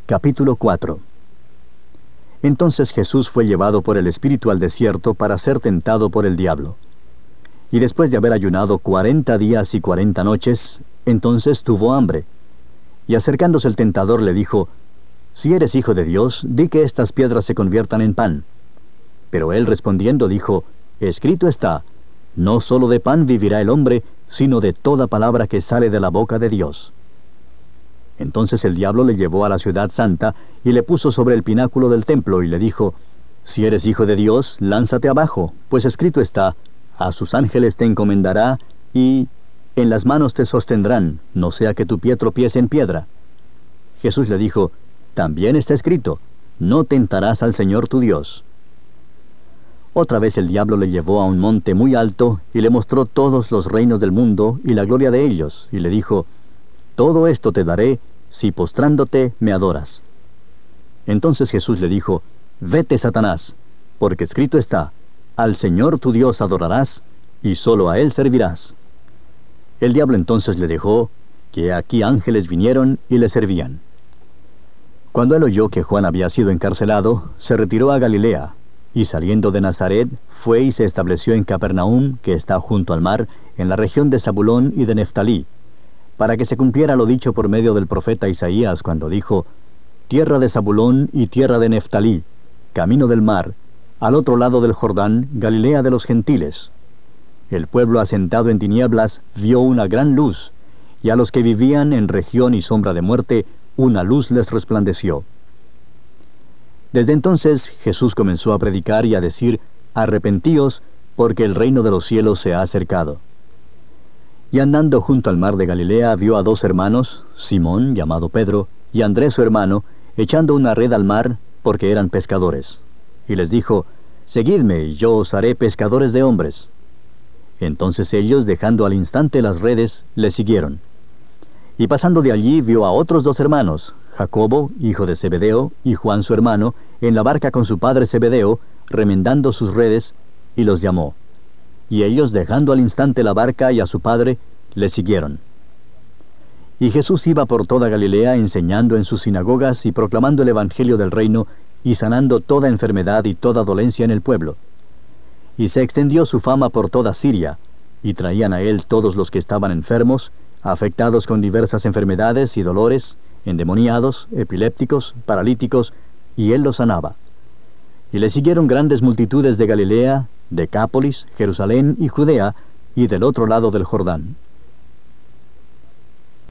Capítulo 4. Entonces Jesús fue llevado por el Espíritu al desierto para ser tentado por el diablo. Y después de haber ayunado 40 días y 40 noches, entonces tuvo hambre. Y acercándose el tentador le dijo, «Si eres hijo de Dios, di que estas piedras se conviertan en pan». Pero él respondiendo dijo, «Escrito está, no solo de pan vivirá el hombre, sino de toda palabra que sale de la boca de Dios». Entonces el diablo le llevó a la ciudad santa y le puso sobre el pináculo del templo y le dijo, «Si eres hijo de Dios, lánzate abajo, pues escrito está, a sus ángeles te encomendará y en las manos te sostendrán, no sea que tu pie tropiece en piedra». Jesús le dijo, «También está escrito, no tentarás al Señor tu Dios». Otra vez el diablo le llevó a un monte muy alto y le mostró todos los reinos del mundo y la gloria de ellos, y le dijo, «Todo esto te daré, si postrándote me adoras». Entonces Jesús le dijo, «Vete, Satanás, porque escrito está, al Señor tu Dios adorarás, y solo a Él servirás». El diablo entonces le dejó, que aquí ángeles vinieron y le servían. Cuando él oyó que Juan había sido encarcelado, se retiró a Galilea, y saliendo de Nazaret, fue y se estableció en Capernaum, que está junto al mar, en la región de Zabulón y de Neftalí, para que se cumpliera lo dicho por medio del profeta Isaías, cuando dijo, «Tierra de Zabulón y tierra de Neftalí, camino del mar, al otro lado del Jordán, Galilea de los gentiles». El pueblo asentado en tinieblas vio una gran luz, y a los que vivían en región y sombra de muerte, una luz les resplandeció. Desde entonces Jesús comenzó a predicar y a decir, «Arrepentíos, porque el reino de los cielos se ha acercado». Y andando junto al mar de Galilea vio a dos hermanos, Simón, llamado Pedro, y Andrés su hermano, echando una red al mar, porque eran pescadores. Y les dijo, «Seguidme, y yo os haré pescadores de hombres». Entonces ellos, dejando al instante las redes, le siguieron. Y pasando de allí vio a otros dos hermanos, Jacobo, hijo de Zebedeo, y Juan su hermano, en la barca con su padre Zebedeo, remendando sus redes, y los llamó. Y ellos, dejando al instante la barca y a su padre, le siguieron. Y Jesús iba por toda Galilea, enseñando en sus sinagogas y proclamando el evangelio del reino, y sanando toda enfermedad y toda dolencia en el pueblo. Y se extendió su fama por toda Siria, y traían a él todos los que estaban enfermos, afectados con diversas enfermedades y dolores, endemoniados, epilépticos, paralíticos, y él los sanaba. Y le siguieron grandes multitudes de Galilea, Decápolis, Jerusalén y Judea, y del otro lado del Jordán.